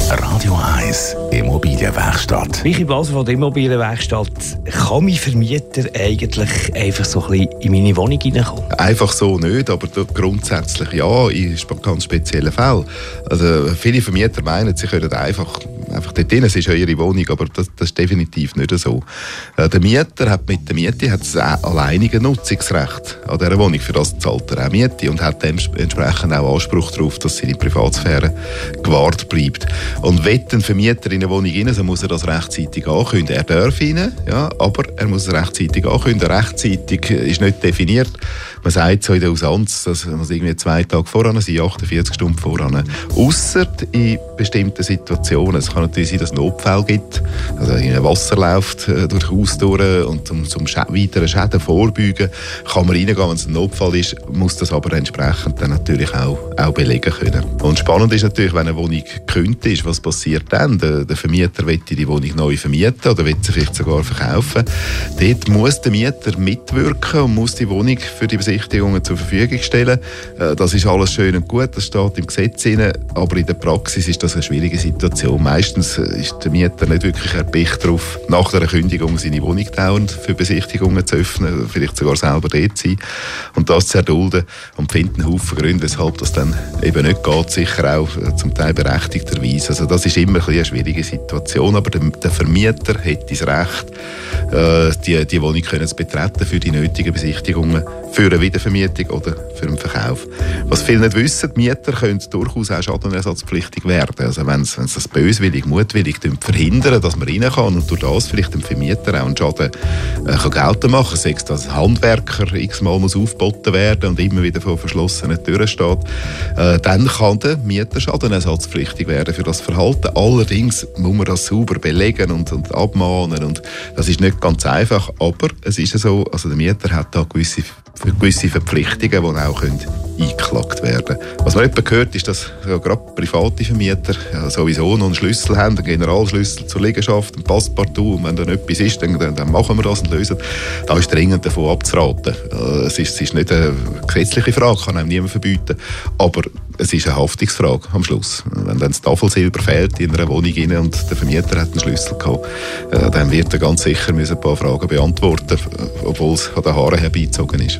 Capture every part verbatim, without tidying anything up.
Radio eins Immobilienwerkstatt. Michi Blaser von der Immobilienwerkstatt. Kann mein Vermieter eigentlich einfach so ein bisschen in meine Wohnung reinkommen? Einfach so nicht, aber grundsätzlich ja, in ganz speziellen Fällen. Also viele Vermieter meinen, sie können einfach, einfach dort rein, es ist ja ihre Wohnung, aber das, das ist definitiv nicht so. Der Mieter hat mit der Miete hat das alleinige Nutzungsrecht an dieser Wohnung, für das zahlt er auch Miete und hat dementsprechend auch Anspruch darauf, dass seine Privatsphäre gewahrt bleibt. Und wenn ein Vermieter in eine Wohnung rein, so muss er das rechtzeitig ankündigen. Er darf rein, ja, aber er muss es rechtzeitig ankündigen. Rechtzeitig ist nicht definiert. Man sagt so in der Usanz, dass man irgendwie zwei Tage voran sein, achtundvierzig Stunden voran. Ausser in bestimmten Situationen. Es kann natürlich sein, dass es Notfälle gibt, also ein Wasser läuft durch das Haus durch und zum, zum Sch- weiteren Schäden vorbeugen, kann man reingehen, wenn es ein Notfall ist, muss das aber entsprechend dann natürlich auch, auch belegen können. Und spannend ist natürlich, wenn eine Wohnung gekündigt ist, was passiert dann? Der, der Vermieter will die Wohnung neu vermieten oder will sie vielleicht sogar verkaufen. Dort muss der Mieter mitwirken und muss die Wohnung für die Besichtigungen zur Verfügung stellen. Das ist alles schön und gut, das steht im Gesetz drin, aber in der Praxis ist das eine schwierige Situation. Meistens ist der Mieter nicht wirklich erpicht darauf, nach der Kündigung seine Wohnung dauernd für Besichtigungen zu öffnen, vielleicht sogar selber dort zu sein und das zu erdulden und findet einen Haufen Gründe, weshalb das dann eben nicht geht, sicher auch zum Teil berechtigterweise. Also das ist immer ein eine schwierige Situation, aber der, der Vermieter hat das Recht, äh, die, die Wohnung können zu betreten für die nötigen Besichtigungen, für eine Wiedervermietung oder für einen Verkauf. Was viele nicht wissen, die Mieter können durchaus auch schadenersatzpflichtig werden. Also wenn sie das böswillig, mutwillig verhindern, dass man rein kann und durch das vielleicht dem Vermieter auch einen Schaden äh, kann geltend machen, sei es, dass ein Handwerker x-mal muss aufgeboten werden und immer wieder vor verschlossenen Türen steht, äh, dann kann der Mieter schadenersatzpflichtig werden für das Verhalten. Allerdings muss man das sauber belegen und, und abmahnen und das ist nicht ganz einfach, aber es ist so, also der Mieter hat da gewisse, gewisse Verpflichtungen, die auch können eingeklagt werden. Was man etwa gehört, ist, dass ja, gerade private Vermieter ja, sowieso noch einen Schlüssel haben, einen Generalschlüssel zur Liegenschaft, ein Passepartout, und wenn dann etwas ist, dann, dann machen wir das und lösen. Da ist dringend davon abzuraten. Es ist, es ist nicht eine gesetzliche Frage, kann einem niemand verbieten, aber es ist eine Haftungsfrage am Schluss. Wenn dann das Tafelsilber fehlt in einer Wohnung rein und der Vermieter hat einen Schlüssel gehabt, dann wird er ganz sicher ein paar Fragen beantworten, obwohl es an den Haaren herbeizogen ist.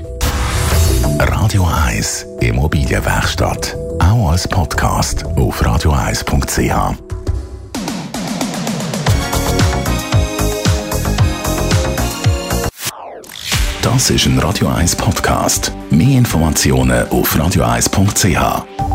Radio eins Immobilienwerkstatt. Auch als Podcast auf radio eins punkt c h. Das ist ein Radio eins Podcast. Mehr Informationen auf radio eins punkt c h.